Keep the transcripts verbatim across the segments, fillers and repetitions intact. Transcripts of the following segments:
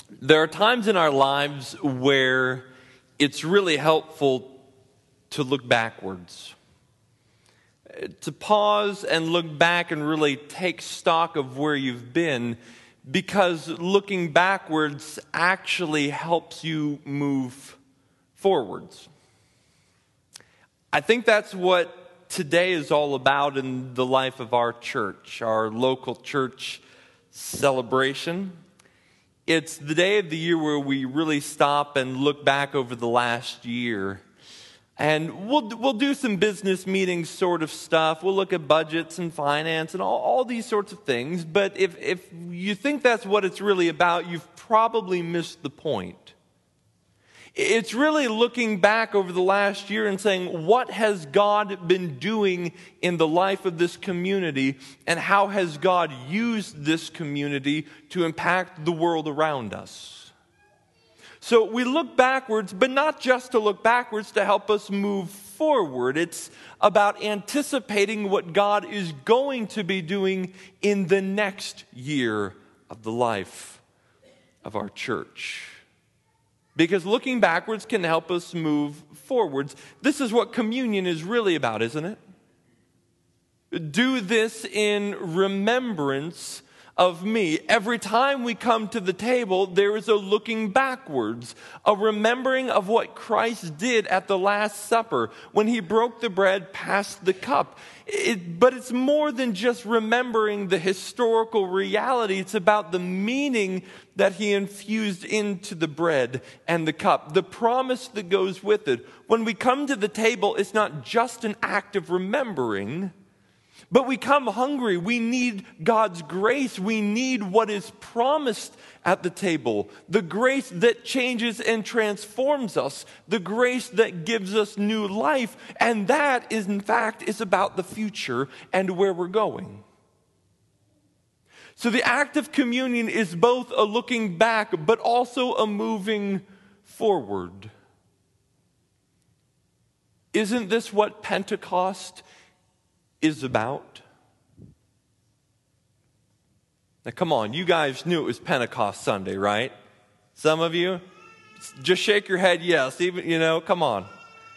There are times in our lives where it's really helpful to look backwards, to pause and look back and really take stock of where you've been, because looking backwards actually helps you move forwards. I think that's what today is all about in the life of our church, our local church celebration. It's the day of the year where we really stop and look back over the last year. And we'll we'll do some business meetings sort of stuff. We'll look at budgets and finance and all, all these sorts of things. But if, if you think that's what it's really about, you've probably missed the point. It's really looking back over the last year and saying, what has God been doing in the life of this community, and how has God used this community to impact the world around us? So we look backwards, but not just to look backwards, to help us move forward. It's about anticipating what God is going to be doing in the next year of the life of our church. Because looking backwards can help us move forwards. This is what communion is really about, isn't it? Do this in remembrance of me. Every time we come to the table, there is a looking backwards, a remembering of what Christ did at the Last Supper when he broke the bread, passed the cup. It, but it's more than just remembering the historical reality. It's about the meaning that he infused into the bread and the cup, the promise that goes with it. When we come to the table, it's not just an act of remembering, but we come hungry. We need God's grace. We need what is promised at the table. The grace that changes and transforms us. The grace that gives us new life. And that is, in fact, is about the future and where we're going. So the act of communion is both a looking back, but also a moving forward. Isn't this what Pentecost is about? Now come on, you guys knew it was Pentecost Sunday, right? Some of you? Just shake your head yes, even, you know, come on.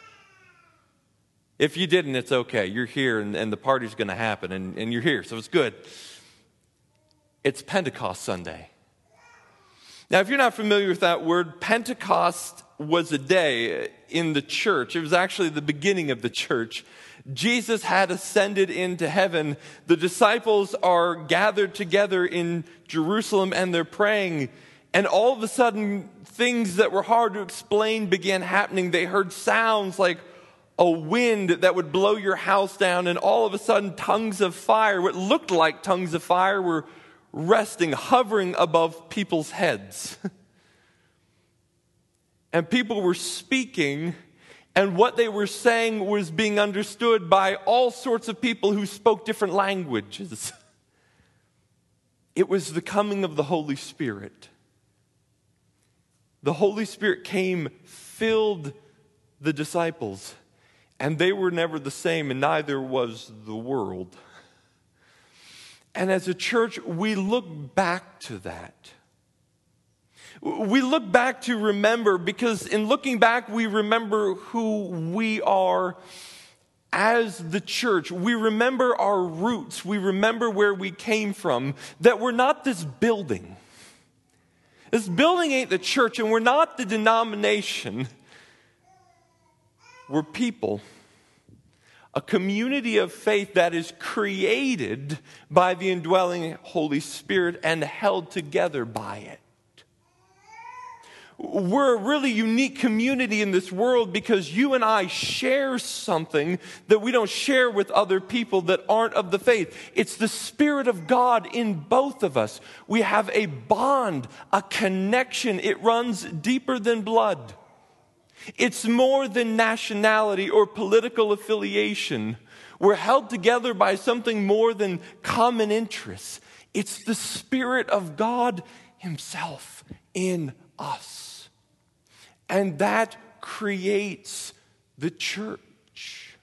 If you didn't, it's okay. You're here and, and the party's going to happen and, and you're here, so it's good. It's Pentecost Sunday. Now, if you're not familiar with that word, Pentecost was a day in the church. It was actually the beginning of the church. Jesus had ascended into heaven. The disciples are gathered together in Jerusalem and they're praying. And all of a sudden, things that were hard to explain began happening. They heard sounds like a wind that would blow your house down. And all of a sudden, tongues of fire, what looked like tongues of fire, were resting, hovering above people's heads. And people were speaking, and what they were saying was being understood by all sorts of people who spoke different languages. It was the coming of the Holy Spirit. The Holy Spirit came, filled the disciples, and they were never the same, and neither was the world. And as a church, we look back to that. We look back to remember, because in looking back, we remember who we are as the church. We remember our roots. We remember where we came from, that we're not this building. This building ain't the church, and we're not the denomination. We're people. A community of faith that is created by the indwelling Holy Spirit and held together by it. We're a really unique community in this world because you and I share something that we don't share with other people that aren't of the faith. It's the Spirit of God in both of us. We have a bond, a connection. It runs deeper than blood. It's more than nationality or political affiliation. We're held together by something more than common interests. It's the Spirit of God Himself in us. And that creates the church.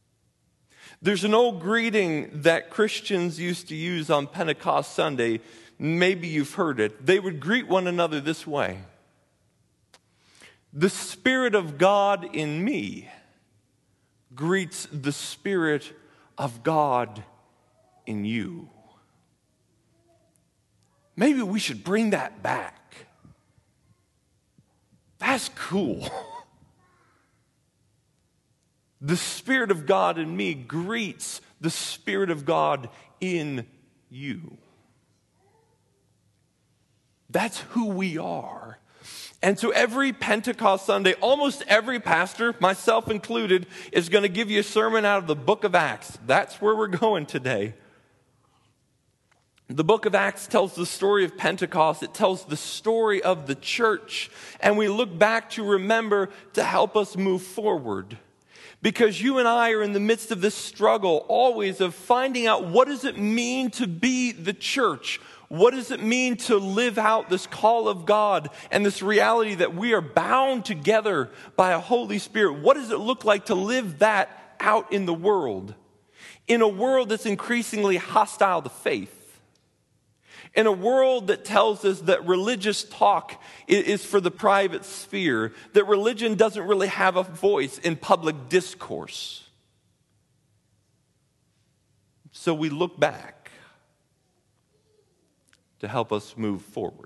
There's an old greeting that Christians used to use on Pentecost Sunday maybe you've heard it. They would greet one another this way: the Spirit of God in me greets the Spirit of God in you. Maybe we should bring that back. That's cool. The Spirit of God in me greets the Spirit of God in you. That's who we are. And so every Pentecost Sunday, almost every pastor, myself included, is going to give you a sermon out of the book of Acts. That's where we're going today. The book of Acts tells the story of Pentecost. It tells the story of the church. And we look back to remember to help us move forward. Because you and I are in the midst of this struggle always of finding out, what does it mean to be the church? What does it mean to live out this call of God and this reality that we are bound together by a Holy Spirit? What does it look like to live that out in the world? In a world that's increasingly hostile to faith. In a world that tells us that religious talk is for the private sphere, that religion doesn't really have a voice in public discourse. So we look back to help us move forward.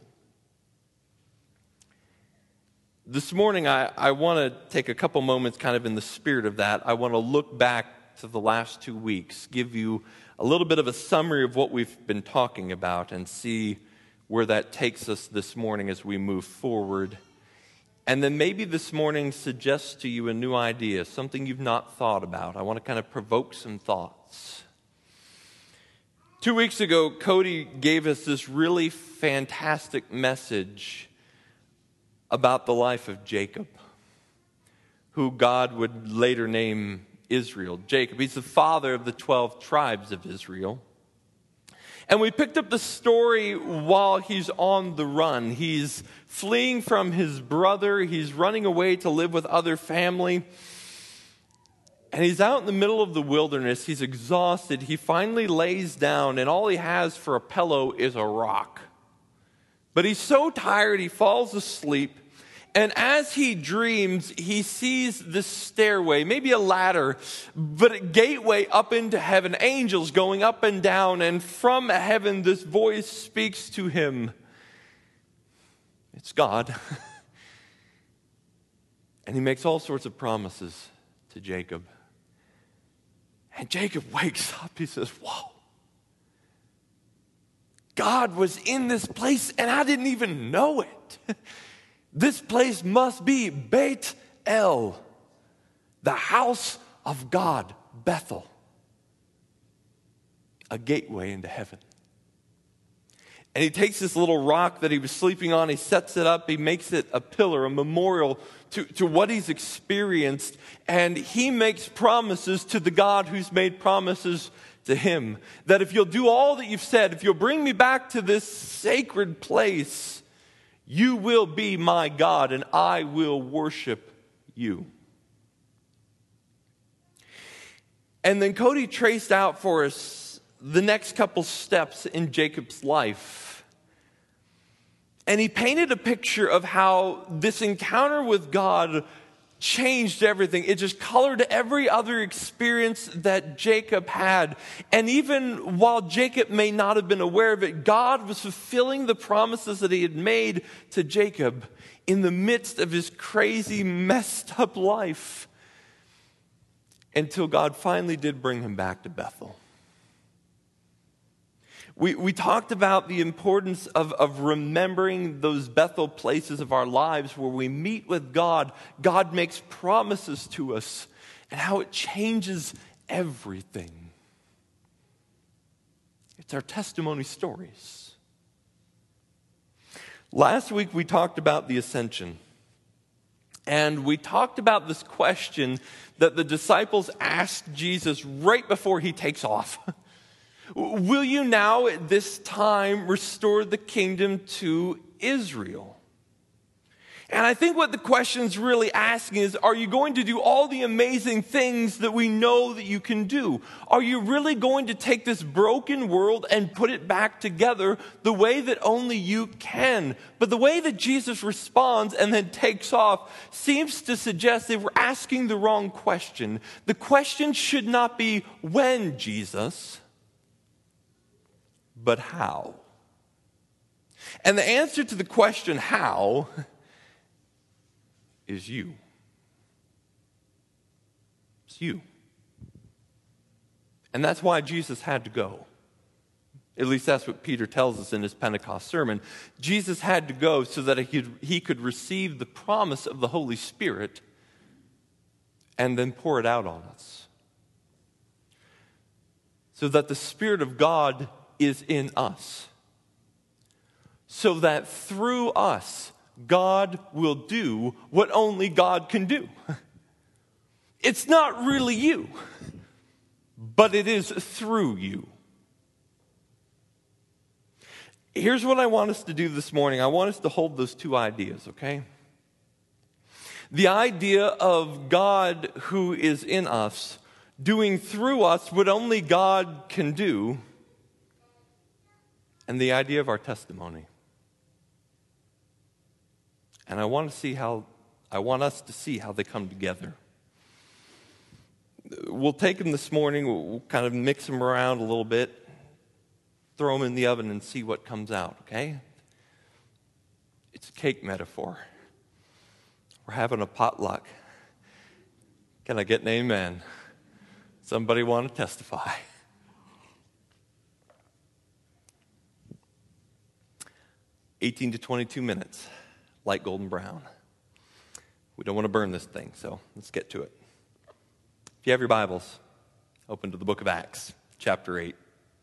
This morning, I, I want to take a couple moments kind of in the spirit of that. I want to look back to the last two weeks, give you a little bit of a summary of what we've been talking about and see where that takes us this morning as we move forward. And then maybe this morning suggest to you a new idea, something you've not thought about. I want to kind of provoke some thoughts. Two weeks ago, Cody gave us this really fantastic message about the life of Jacob, who God would later name Israel. Jacob, he's the father of the twelve tribes of Israel. And we picked up the story while he's on the run. He's fleeing from his brother. He's running away to live with other family. And he's out in the middle of the wilderness. He's exhausted. He finally lays down, and all he has for a pillow is a rock. But he's so tired, he falls asleep. And as he dreams, he sees this stairway, maybe a ladder, but a gateway up into heaven, angels going up and down. And from heaven, this voice speaks to him. It's God. And he makes all sorts of promises to Jacob. And Jacob wakes up. He says, whoa. God was in this place, and I didn't even know it. This place must be Beit El, the house of God, Bethel, a gateway into heaven. And he takes this little rock that he was sleeping on, he sets it up, he makes it a pillar, a memorial to, to what he's experienced, and he makes promises to the God who's made promises to him, that if you'll do all that you've said, if you'll bring me back to this sacred place, you will be my God, and I will worship you. And then Cody traced out for us the next couple steps in Jacob's life. And he painted a picture of how this encounter with God changed everything. It just colored every other experience that Jacob had. And even while Jacob may not have been aware of it, God was fulfilling the promises that he had made to Jacob in the midst of his crazy, messed up life, until God finally did bring him back to Bethel. We, we talked about the importance of, of remembering those Bethel places of our lives where we meet with God. God makes promises to us, and how it changes everything. It's our testimony stories. Last week we talked about the ascension. And we talked about this question that the disciples asked Jesus right before he takes off. Will you now at this time restore the kingdom to Israel? And I think what the question's really asking is, are you going to do all the amazing things that we know that you can do? Are you really going to take this broken world and put it back together the way that only you can? But the way that Jesus responds and then takes off seems to suggest that we're asking the wrong question. The question should not be when, Jesus, but how? And the answer to the question how is you. It's you. And that's why Jesus had to go. At least that's what Peter tells us in his Pentecost sermon. Jesus had to go so that he could, he could receive the promise of the Holy Spirit and then pour it out on us. So that the Spirit of God is in us. So that through us, God will do what only God can do. It's not really you, but it is through you. Here's what I want us to do this morning. I want us to hold those two ideas, okay? The idea of God who is in us, doing through us what only God can do, and the idea of our testimony. And I want to see how, I want us to see how they come together. We'll take them this morning, we'll kind of mix them around a little bit, throw them in the oven and see what comes out, okay? It's a cake metaphor. We're having a potluck. Can I get an amen? Somebody want to testify? eighteen to twenty-two minutes. Light golden brown. We don't want to burn this thing, so let's get to it. If you have your Bibles, open to the book of Acts, chapter eight.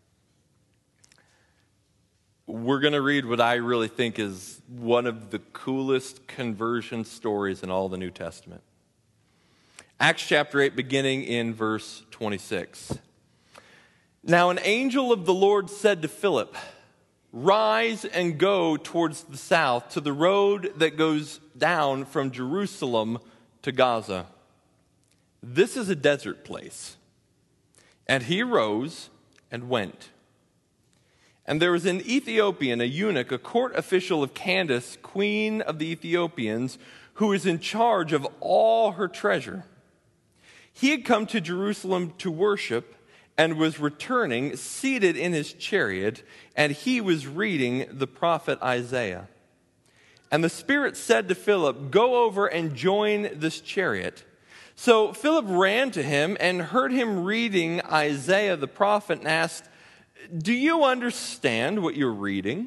We're going to read what I really think is one of the coolest conversion stories in all the New Testament. Acts chapter eight, beginning in verse twenty-six. Now an angel of the Lord said to Philip, "Rise and go towards the south to the road that goes down from Jerusalem to Gaza. This is a desert place." And he rose and went. And there was an Ethiopian, a eunuch, a court official of Candace, queen of the Ethiopians, who was in charge of all her treasure. He had come to Jerusalem to worship and was returning, seated in his chariot, and he was reading the prophet Isaiah. And the Spirit said to Philip, "Go over and join this chariot." So Philip ran to him and heard him reading Isaiah the prophet and asked, "Do you understand what you're reading?"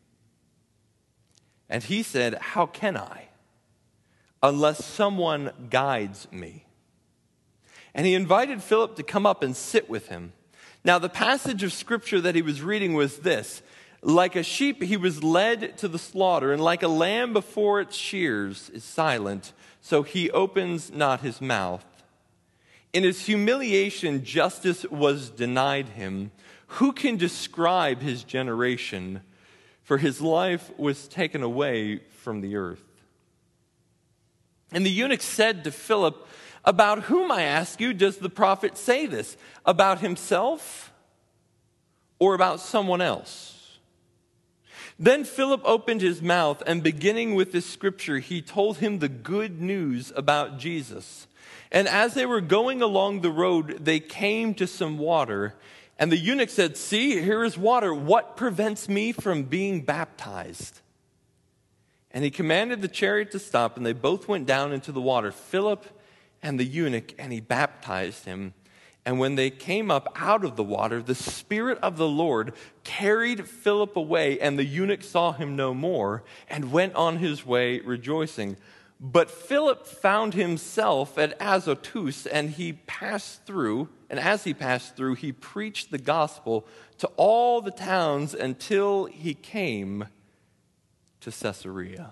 And he said, "How can I, unless someone guides me?" And he invited Philip to come up and sit with him. Now, the passage of scripture that he was reading was this: "Like a sheep he was led to the slaughter, and like a lamb before its shears is silent, so he opens not his mouth. In his humiliation justice was denied him. Who can describe his generation? For his life was taken away from the earth." And the eunuch said to Philip, "About whom, I ask you, does the prophet say this? About himself or about someone else?" Then Philip opened his mouth, and beginning with this scripture, he told him the good news about Jesus. And as they were going along the road, they came to some water. And the eunuch said, "See, here is water. What prevents me from being baptized?" And he commanded the chariot to stop, and they both went down into the water, Philip and the eunuch, and he baptized him. And when they came up out of the water, the Spirit of the Lord carried Philip away, and the eunuch saw him no more and went on his way rejoicing. But Philip found himself at Azotus, and he passed through, and as he passed through, he preached the gospel to all the towns until he came to Caesarea.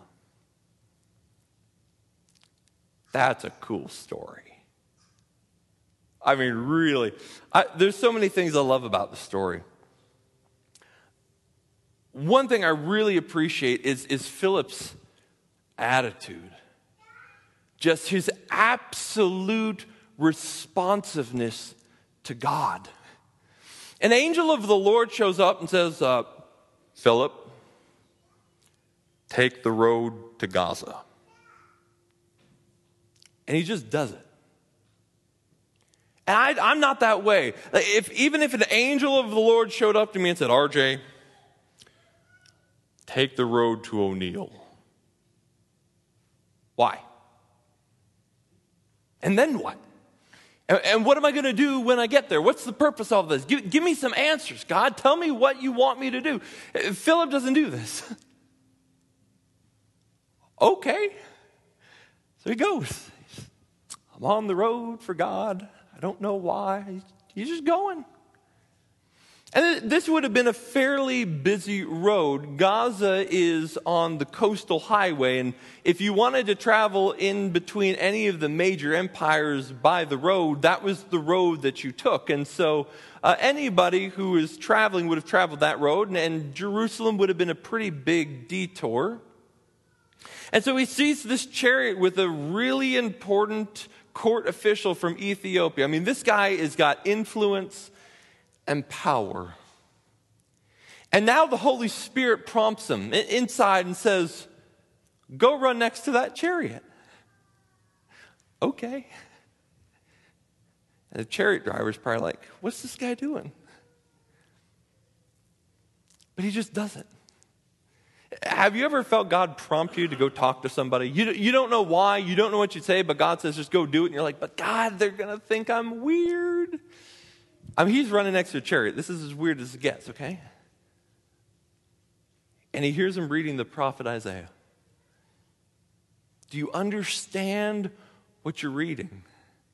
That's a cool story. I mean, really, I, there's so many things I love about the story. One thing I really appreciate is, is Philip's attitude, just his absolute responsiveness to God. An angel of the Lord shows up and says, uh, Philip, take the road to Gaza. And he just does it. And I, I'm not that way. If, even if an angel of the Lord showed up to me and said, R J, take the road to O'Neill. Why? And then what? And, and what am I going to do when I get there? What's the purpose of this? Give, give me some answers, God. Tell me what you want me to do. Philip doesn't do this. Okay. So he goes. I'm on the road for God. I don't know why. He's just going. And this would have been a fairly busy road. Gaza is on the coastal highway, and if you wanted to travel in between any of the major empires by the road, that was the road that you took. And so uh, anybody who was traveling would have traveled that road, and, and Jerusalem would have been a pretty big detour. And so he sees this chariot with a really important court official from Ethiopia. I mean, this guy has got influence and power. And now the Holy Spirit prompts him inside and says, go run next to that chariot. Okay. And the chariot driver's probably like, what's this guy doing? But he just does it. Have you ever felt God prompt you to go talk to somebody? You, you don't know why, you don't know what you'd say, but God says just go do it. And you're like, but God, they're going to think I'm weird. I mean, he's running next to a chariot. This is as weird as it gets, okay? And he hears him reading the prophet Isaiah. Do you understand what you're reading?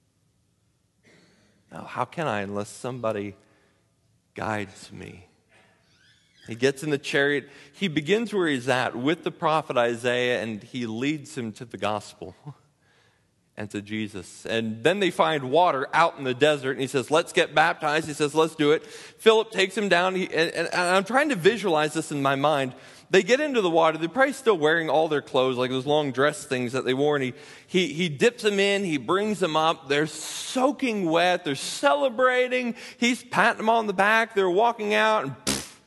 Now, how can I unless somebody guides me? He gets in the chariot. He begins where he's at with the prophet Isaiah, and he leads him to the gospel and to Jesus. And then they find water out in the desert, and he says, let's get baptized. He says, let's do it. Philip takes him down, he, and, and I'm trying to visualize this in my mind. They get into the water. They're probably still wearing all their clothes, like those long dress things that they wore, and he, he, he dips them in. He brings them up. They're soaking wet. They're celebrating. He's patting them on the back. They're walking out, and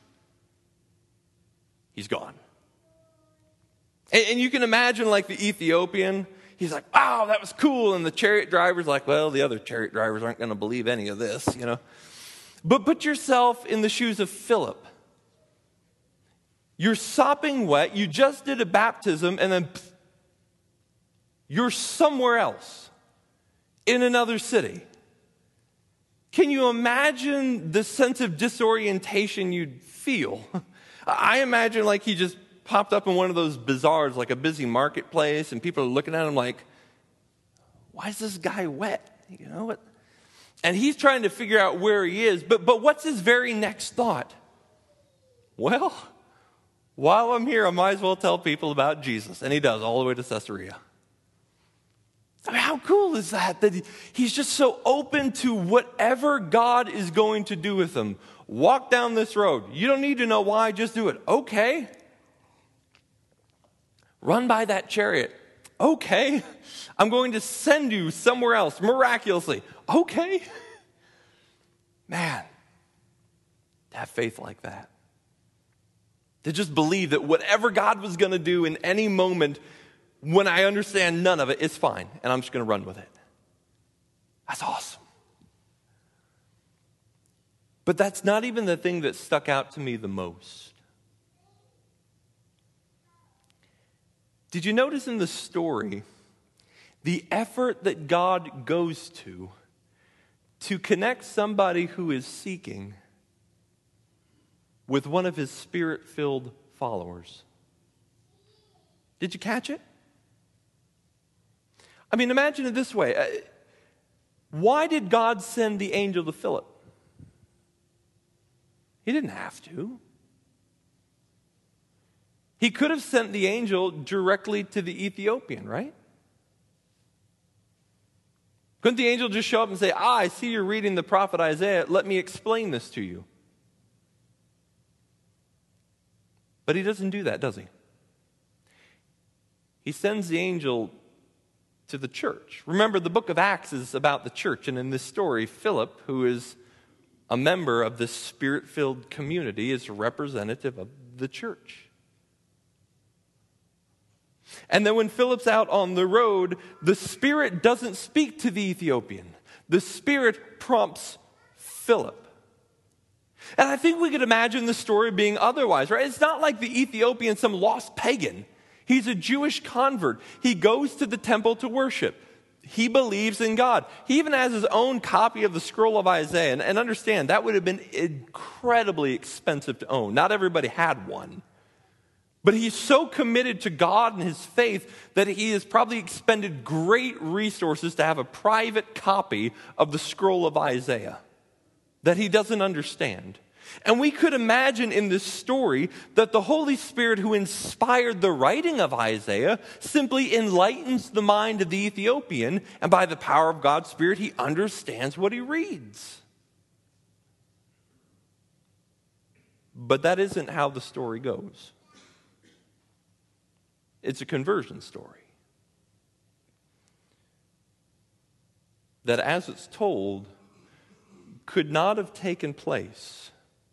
he's gone. And, and you can imagine like the Ethiopian, he's like, wow, that was cool. And the chariot driver's like, well, the other chariot drivers aren't going to believe any of this, you know. But put yourself in the shoes of Philip. You're sopping wet, you just did a baptism, and then pff, you're somewhere else in another city. Can you imagine the sense of disorientation you'd feel? I imagine like he just popped up in one of those bazaars, like a busy marketplace, and people are looking at him like, why is this guy wet? You know what? And he's trying to figure out where he is, but, but what's his very next thought? Well, while I'm here, I might as well tell people about Jesus. And he does, all the way to Caesarea. I mean, how cool is that? That he's just so open to whatever God is going to do with him. Walk down this road. You don't need to know why, just do it. Okay. Run by that chariot. Okay. I'm going to send you somewhere else, miraculously. Okay. Man, to have faith like that. To just believe that whatever God was going to do in any moment, when I understand none of it, it's fine, and I'm just going to run with it. That's awesome. But that's not even the thing that stuck out to me the most. Did you notice in the story the effort that God goes to to connect somebody who is seeking with one of his spirit-filled followers? Did you catch it? I mean, imagine it this way. Why did God send the angel to Philip? He didn't have to. He could have sent the angel directly to the Ethiopian, right? Couldn't the angel just show up and say, ah, I see you're reading the prophet Isaiah. Let me explain this to you. But he doesn't do that, does he? he sends the angel to the church. Remember, the book of Acts is about the church, and in this story, Philip, who is a member of this spirit-filled community, is a representative of the church. And then when Philip's out on the road, the Spirit doesn't speak to the Ethiopian. The Spirit prompts Philip. And I think we could imagine the story being otherwise, right? It's not like the Ethiopian, some lost pagan. He's a Jewish convert. He goes to the temple to worship. He believes in God. He even has his own copy of the scroll of Isaiah. And, and understand, that would have been incredibly expensive to own. Not everybody had one. But he's so committed to God and his faith that he has probably expended great resources to have a private copy of the scroll of Isaiah that he doesn't understand. And we could imagine in this story that the Holy Spirit who inspired the writing of Isaiah simply enlightens the mind of the Ethiopian, and by the power of God's Spirit, he understands what he reads. But that isn't how the story goes. It's a conversion story. That, as it's told, could not have taken place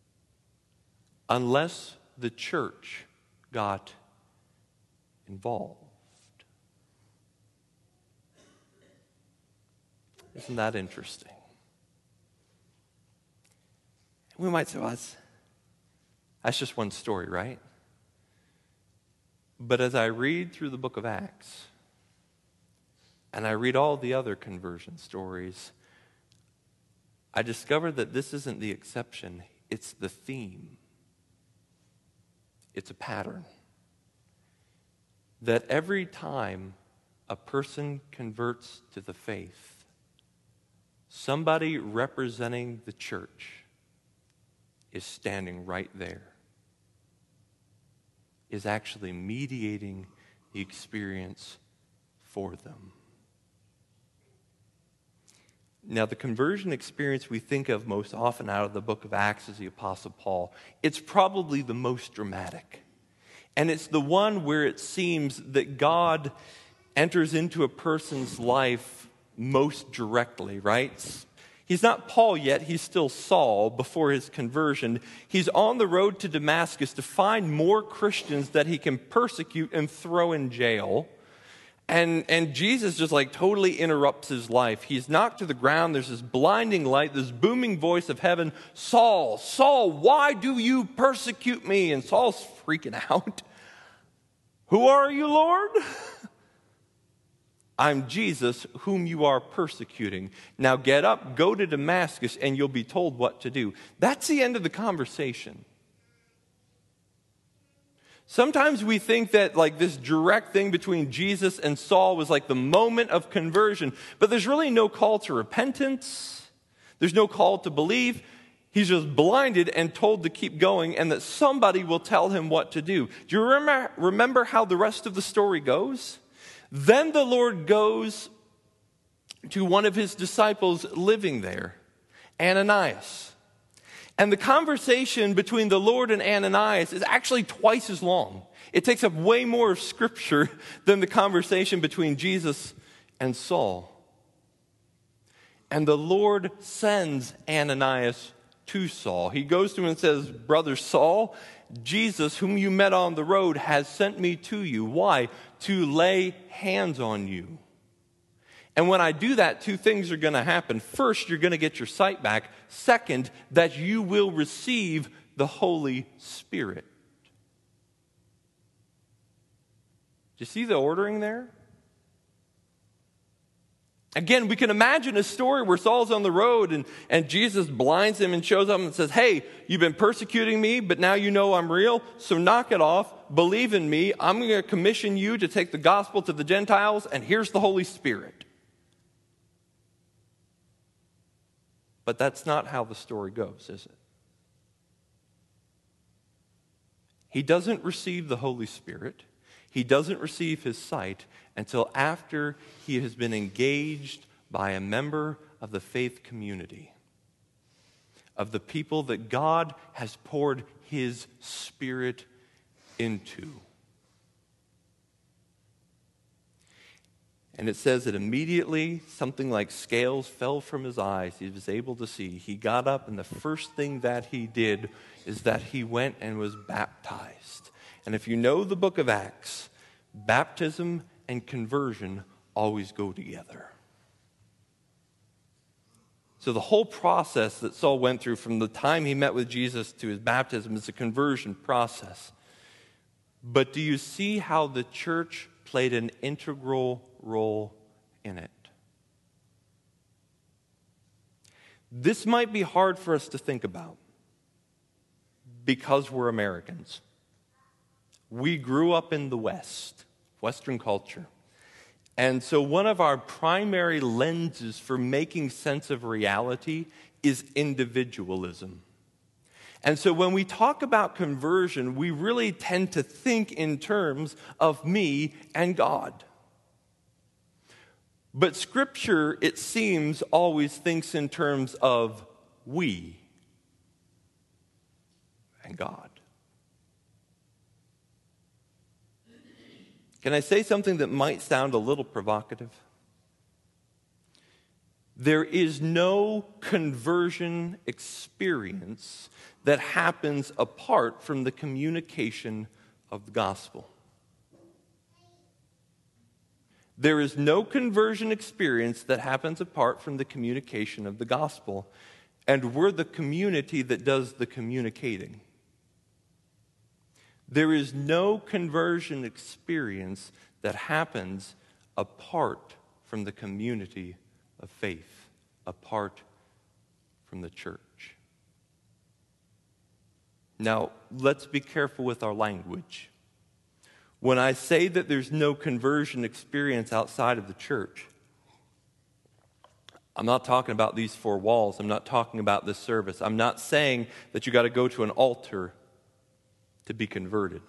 unless the church got involved. Isn't that interesting? We might say, well, that's, that's just one story, right? But as I read through the book of Acts, and I read all the other conversion stories, I discovered that this isn't the exception, it's the theme. It's a pattern. That every time a person converts to the faith, somebody representing the church is standing right there, is actually mediating the experience for them. Now, the conversion experience we think of most often out of the book of Acts is the Apostle Paul. It's probably the most dramatic. And it's the one where it seems that God enters into a person's life most directly, right? He's not Paul yet, he's still Saul before his conversion. He's on the road to Damascus to find more Christians that he can persecute and throw in jail. And, and Jesus just like totally interrupts his life. He's knocked to the ground. There's this blinding light, this booming voice of heaven. Saul, Saul, why do you persecute me? And Saul's freaking out. Who are you, Lord? I'm Jesus, whom you are persecuting. Now get up, go to Damascus, and you'll be told what to do. That's the end of the conversation. Sometimes we think that like this direct thing between Jesus and Saul was like the moment of conversion, but there's really no call to repentance. There's no call to believe. He's just blinded and told to keep going and that somebody will tell him what to do. Do you remember, remember how the rest of the story goes? Then the Lord goes to one of his disciples living there, Ananias. And the conversation between the Lord and Ananias is actually twice as long. It takes up way more of Scripture than the conversation between Jesus and Saul. And the Lord sends Ananias to Saul. He goes to him and says, Brother Saul, Jesus, whom you met on the road, has sent me to you. Why? To lay hands on you. And when I do that, two things are going to happen. First, you're going to get your sight back. Second, that you will receive the Holy Spirit. Do you see the ordering there? Again, we can imagine a story where Saul's on the road and, and Jesus blinds him and shows up and says, hey, you've been persecuting me, but now you know I'm real, so knock it off, believe in me, I'm going to commission you to take the gospel to the Gentiles, and here's the Holy Spirit. But that's not how the story goes, is it? He doesn't receive the Holy Spirit. He doesn't receive his sight until after he has been engaged by a member of the faith community, of the people that God has poured his Spirit into. And it says that immediately something like scales fell from his eyes. He was able to see. He got up, and the first thing that he did is that he went and was baptized. And if you know the book of Acts, baptism and conversion always go together. So the whole process that Saul went through from the time he met with Jesus to his baptism is a conversion process. But do you see how the church played an integral role in it? This might be hard for us to think about because we're Americans. We grew up in the West, Western culture. And so one of our primary lenses for making sense of reality is individualism. And so when we talk about conversion, we really tend to think in terms of me and God. But Scripture, it seems, always thinks in terms of we and God. Can I say something that might sound a little provocative? There is no conversion experience that happens apart from the communication of the gospel. There is no conversion experience that happens apart from the communication of the gospel. And we're the community that does the communicating. There is no conversion experience that happens apart from the community of faith, apart from the church. Now, let's be careful with our language. When I say that there's no conversion experience outside of the church, I'm not talking about these four walls. I'm not talking about this service. I'm not saying that you got to go to an altar to be converted.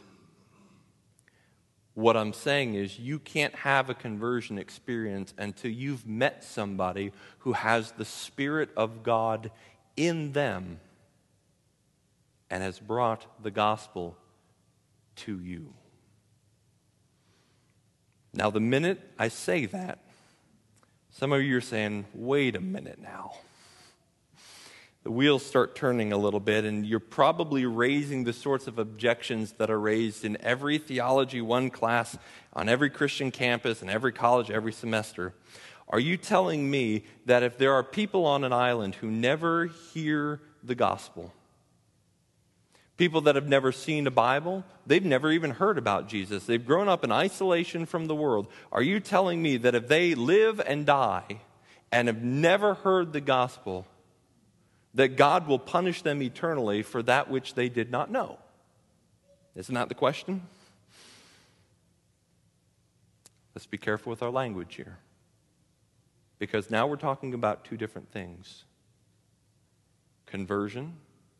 What I'm saying is you can't have a conversion experience until you've met somebody who has the Spirit of God in them and has brought the gospel to you. Now, the minute I say that, some of you are saying, wait a minute now. The wheels start turning a little bit, and you're probably raising the sorts of objections that are raised in every Theology one class on every Christian campus and every college every semester. Are you telling me that if there are people on an island who never hear the gospel, people that have never seen a Bible, they've never even heard about Jesus, they've grown up in isolation from the world, are you telling me that if they live and die and have never heard the gospel, that God will punish them eternally for that which they did not know? Isn't that the question? Let's be careful with our language here. Because now we're talking about two different things. Conversion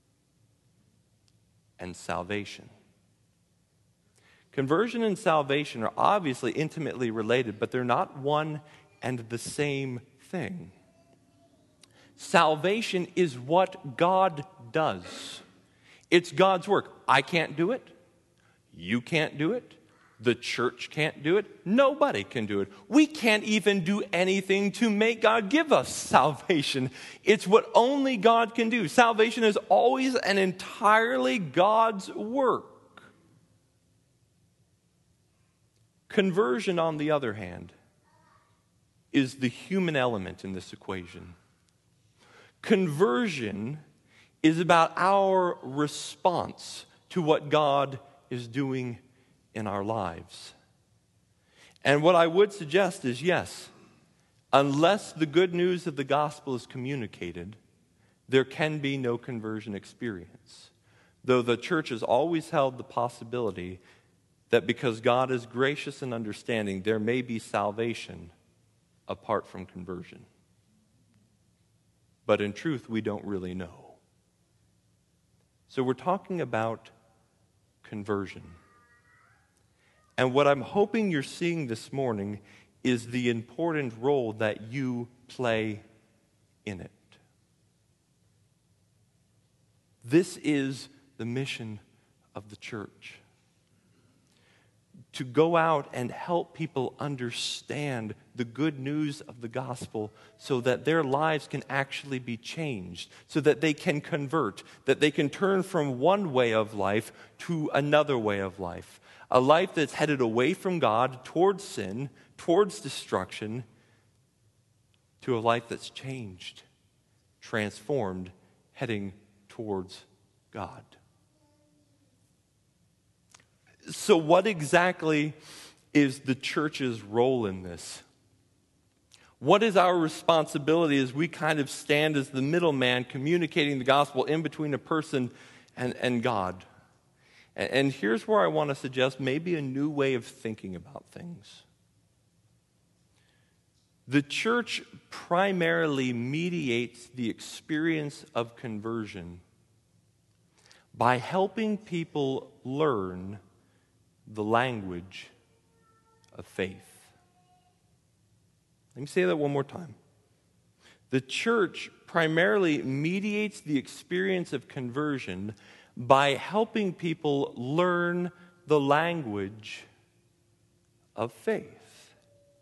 and salvation. Conversion and salvation are obviously intimately related, but they're not one and the same thing. Salvation is what God does. It's God's work. I can't do it. You can't do it. The church can't do it. Nobody can do it. We can't even do anything to make God give us salvation. It's what only God can do. Salvation is always and entirely God's work. Conversion, on the other hand, is the human element in this equation. Conversion is about our response to what God is doing in our lives. And what I would suggest is, yes, unless the good news of the gospel is communicated, there can be no conversion experience. Though the church has always held the possibility that because God is gracious and understanding, there may be salvation apart from conversion. But in truth, we don't really know. So we're talking about conversion. And what I'm hoping you're seeing this morning is the important role that you play in it. This is the mission of the church. to go out and help people understand the good news of the gospel so that their lives can actually be changed, so that they can convert, that they can turn from one way of life to another way of life. A life that's headed away from God, towards sin, towards destruction, to a life that's changed, transformed, heading towards God. So what exactly is the church's role in this? What is our responsibility as we kind of stand as the middleman communicating the gospel in between a person and, and God? And, and here's where I want to suggest maybe a new way of thinking about things. The church primarily mediates the experience of conversion by helping people learn the language of faith. Let me say that one more time. The church primarily mediates the experience of conversion by helping people learn the language of faith.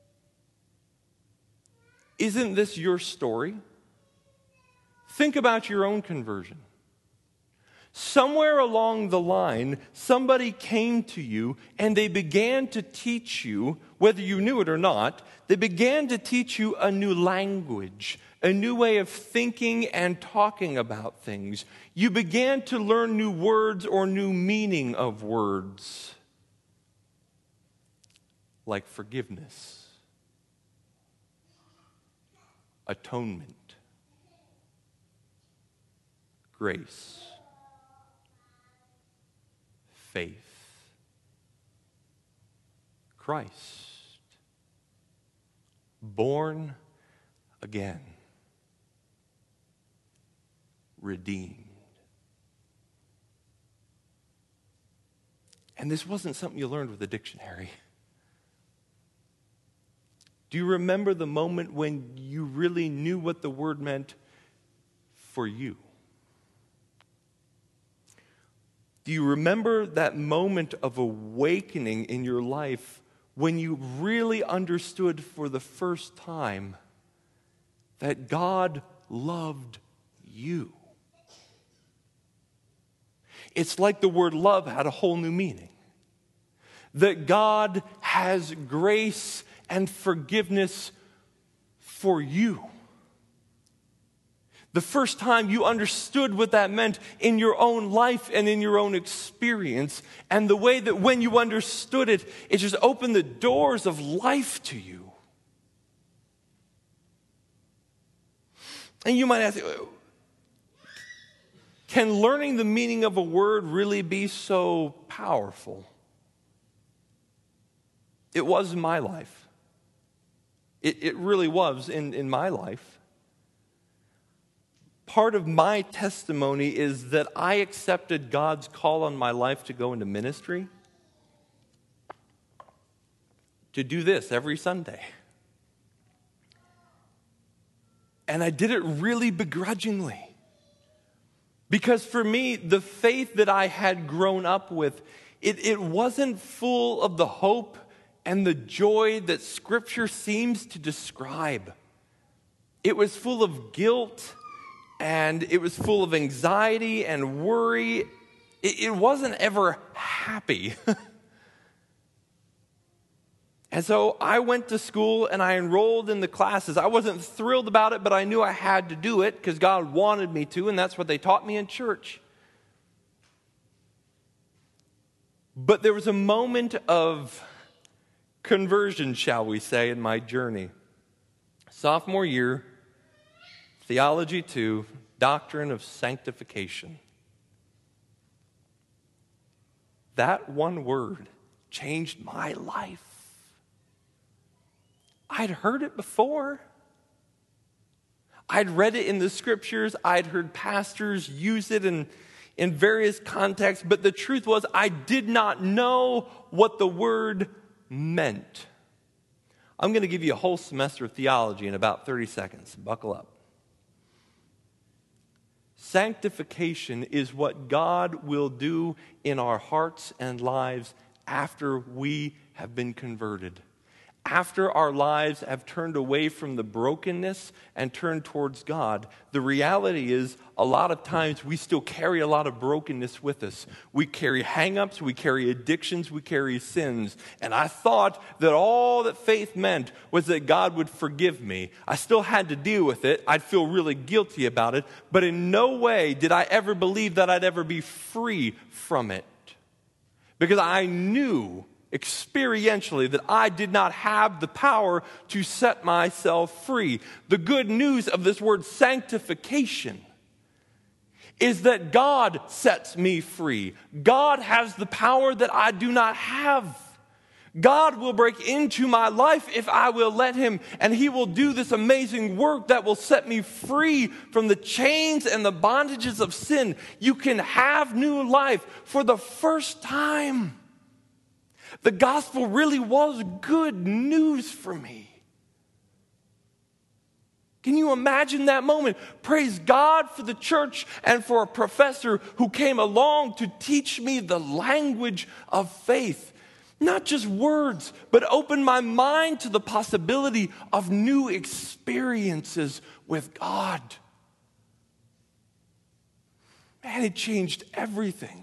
Isn't this your story? Think about your own conversion. Somewhere along the line, somebody came to you and they began to teach you, whether you knew it or not, they began to teach you a new language, a new way of thinking and talking about things. You began to learn new words or new meaning of words, like forgiveness, atonement, grace, faith, Christ, born again, redeemed. And this wasn't something you learned with a dictionary. Do you remember the moment when you really knew what the word meant for you? Do you remember that moment of awakening in your life when you really understood for the first time that God loved you? It's like the word love had a whole new meaning. That God has grace and forgiveness for you. The first time you understood what that meant in your own life and in your own experience, and the way that when you understood it, it just opened the doors of life to you. And you might ask, can learning the meaning of a word really be so powerful? It was in my life. It, it really was in, in my life. Part of my testimony is that I accepted God's call on my life to go into ministry, to do this every Sunday. And I did it really begrudgingly. Because for me, the faith that I had grown up with, it, it wasn't full of the hope and the joy that Scripture seems to describe. It was full of guilt, and it was full of anxiety and worry. It, it wasn't ever happy. And so I went to school and I enrolled in the classes. I wasn't thrilled about it, but I knew I had to do it because God wanted me to, and that's what they taught me in church. But there was a moment of conversion, shall we say, in my journey. Sophomore year, Theology two, Doctrine of Sanctification. That one word changed my life. I'd heard it before. I'd read it in the Scriptures. I'd heard pastors use it in, in various contexts. But the truth was, I did not know what the word meant. I'm going to give you a whole semester of theology in about thirty seconds. Buckle up. Sanctification is what God will do in our hearts and lives after we have been converted. After our lives have turned away from the brokenness and turned towards God, the reality is a lot of times we still carry a lot of brokenness with us. We carry hang-ups, we carry addictions, we carry sins. And I thought that all that faith meant was that God would forgive me. I still had to deal with it. I'd feel really guilty about it. But in no way did I ever believe that I'd ever be free from it. Because I knew experientially that I did not have the power to set myself free. The good news of this word sanctification is that God sets me free. God has the power that I do not have. God will break into my life if I will let him, and he will do this amazing work that will set me free from the chains and the bondages of sin. You can have new life for the first time. The gospel really was good news for me. Can you imagine that moment? Praise God for the church and for a professor who came along to teach me the language of faith. Not just words, but open my mind to the possibility of new experiences with God. Man, it changed everything.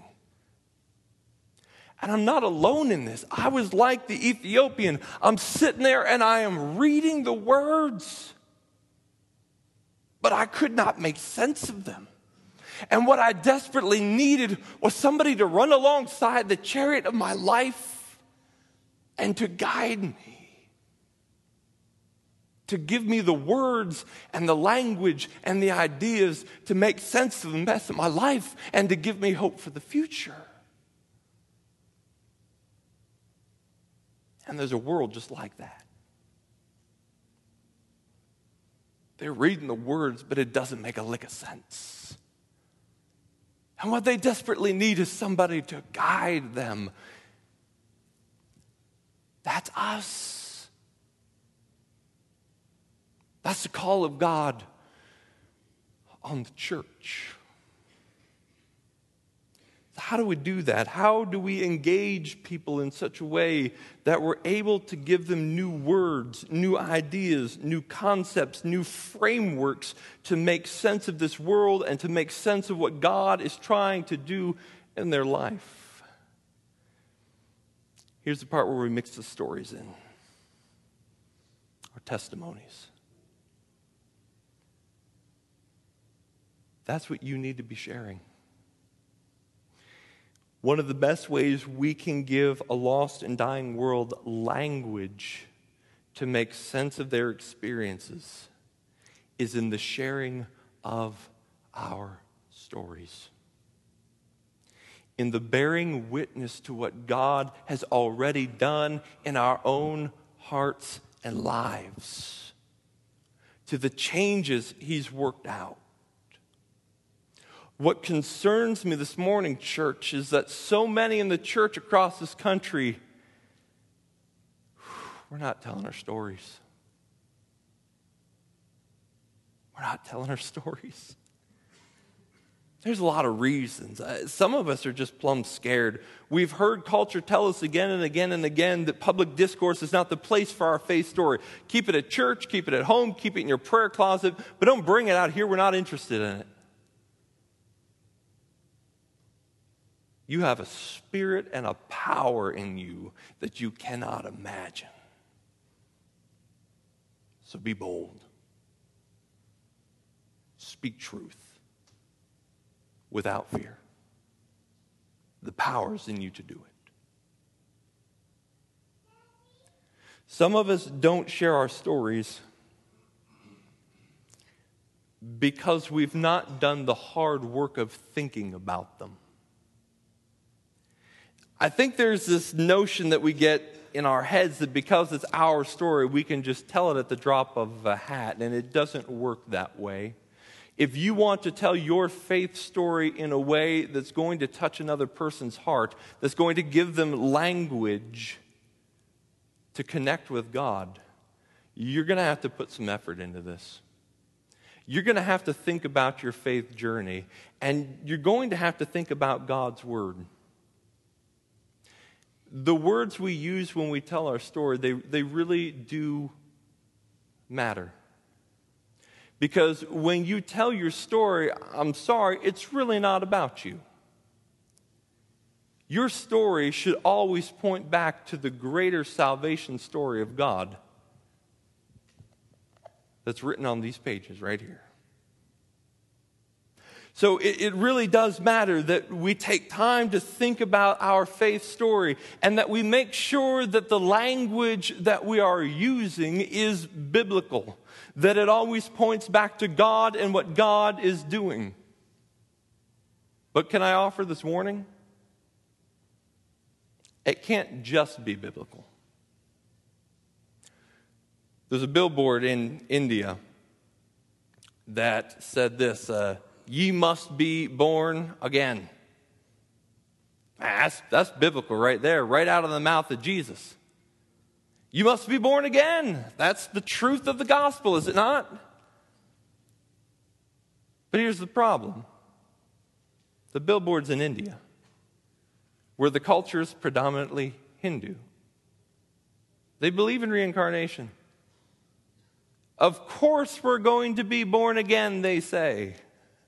And I'm not alone in this. I was like the Ethiopian. I'm sitting there and I am reading the words, but I could not make sense of them. And what I desperately needed was somebody to run alongside the chariot of my life and to guide me, to give me the words and the language and the ideas to make sense of the mess of my life and to give me hope for the future. And there's a world just like that. They're reading the words, but it doesn't make a lick of sense. And what they desperately need is somebody to guide them. That's us. That's the call of God on the church. How do we do that? How do we engage people in such a way that we're able to give them new words, new ideas, new concepts, new frameworks to make sense of this world and to make sense of what God is trying to do in their life? Here's the part where we mix the stories in. Our testimonies. That's what you need to be sharing. One of the best ways we can give a lost and dying world language to make sense of their experiences is in the sharing of our stories. In the bearing witness to what God has already done in our own hearts and lives, to the changes he's worked out. What concerns me this morning, church, is that so many in the church across this country, we're not telling our stories. We're not telling our stories. There's a lot of reasons. Uh, some of us are just plumb scared. We've heard culture tell us again and again and again that public discourse is not the place for our faith story. Keep it at church, keep it at home, keep it in your prayer closet, but don't bring it out here. We're not interested in it. You have a spirit and a power in you that you cannot imagine. So be bold. Speak truth without fear. The power is in you to do it. Some of us don't share our stories because we've not done the hard work of thinking about them. I think there's this notion that we get in our heads that because it's our story, we can just tell it at the drop of a hat, and it doesn't work that way. If you want to tell your faith story in a way that's going to touch another person's heart, that's going to give them language to connect with God, you're going to have to put some effort into this. You're going to have to think about your faith journey, and you're going to have to think about God's Word. the words we use when we tell our story, they, they really do matter. Because when you tell your story, I'm sorry, it's really not about you. Your story should always point back to the greater salvation story of God that's written on these pages right here. So it, it really does matter that we take time to think about our faith story and that we make sure that the language that we are using is biblical, that it always points back to God and what God is doing. But can I offer this warning? It can't just be biblical. There's a billboard in India that said this, uh, ye must be born again. That's, that's biblical right there, right out of the mouth of Jesus. You must be born again. That's the truth of the gospel, is it not? But here's the problem. The billboard's in India, where the culture is predominantly Hindu. They believe in reincarnation. Of course we're going to be born again, they say.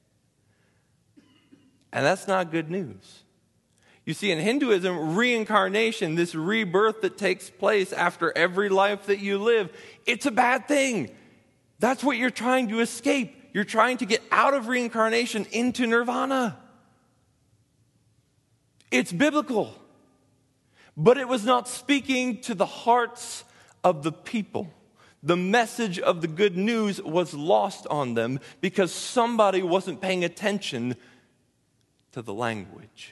And that's not good news. You see, in Hinduism, reincarnation, this rebirth that takes place after every life that you live, it's a bad thing. That's what you're trying to escape. You're trying to get out of reincarnation into nirvana. It's biblical. But it was not speaking to the hearts of the people. The message of the good news was lost on them because somebody wasn't paying attention to the language.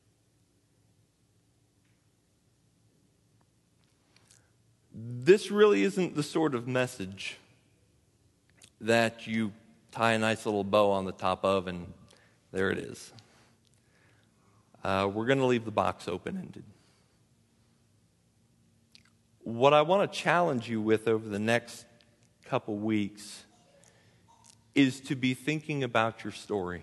This really isn't the sort of message that you tie a nice little bow on the top of and there it is. Uh, we're going to leave the box open-ended. What I want to challenge you with over the next couple weeks is to be thinking about your story.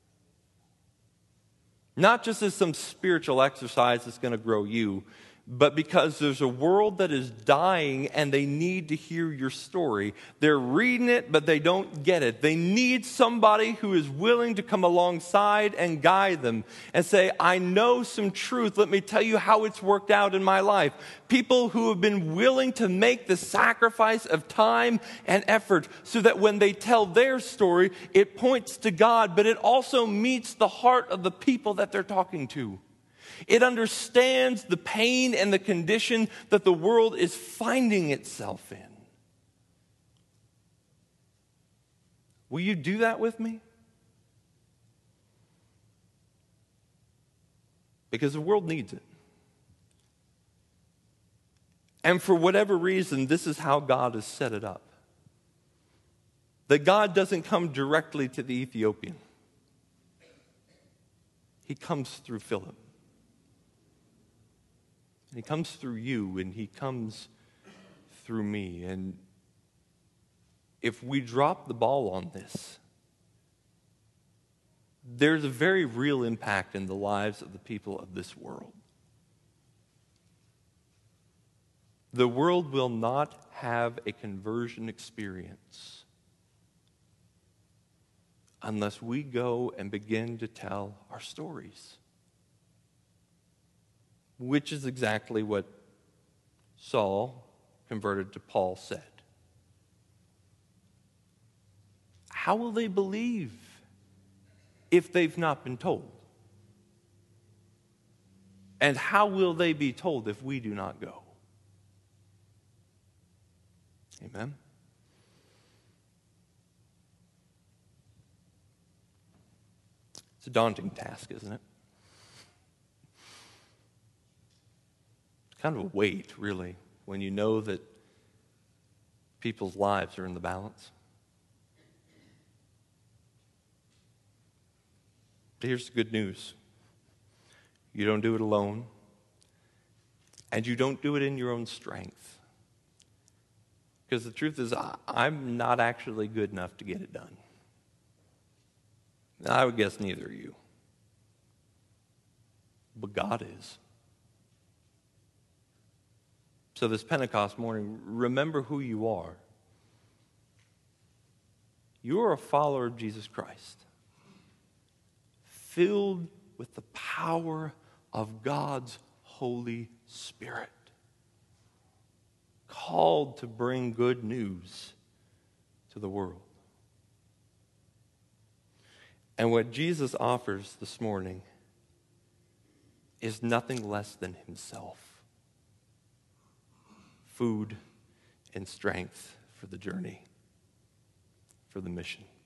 Not just as some spiritual exercise that's going to grow you, but because there's a world that is dying and they need to hear your story. They're reading it, but they don't get it. They need somebody who is willing to come alongside and guide them and say, I know some truth. Let me tell you how it's worked out in my life. People who have been willing to make the sacrifice of time and effort so that when they tell their story, it points to God, but it also meets the heart of the people that they're talking to. It understands the pain and the condition that the world is finding itself in. Will you do that with me? Because the world needs it. And for whatever reason, this is how God has set it up. That God doesn't come directly to the Ethiopian. He comes through Philip. And he comes through you, and he comes through me. And if we drop the ball on this, there's a very real impact in the lives of the people of this world. The world will not have a conversion experience unless we go and begin to tell our stories. Which is exactly what Saul, converted to Paul, said. How will they believe if they've not been told? And how will they be told if we do not go? Amen? It's a daunting task, isn't it? Kind of a weight, really, when you know that people's lives are in the balance. But here's the good news. You don't do it alone, and you don't do it in your own strength. Because the truth is, I'm not actually good enough to get it done. I would guess neither are you. But God is. So this Pentecost morning, remember who you are. You are a follower of Jesus Christ, filled with the power of God's Holy Spirit, called to bring good news to the world. And what Jesus offers this morning is nothing less than himself. Food and strength for the journey, for the mission.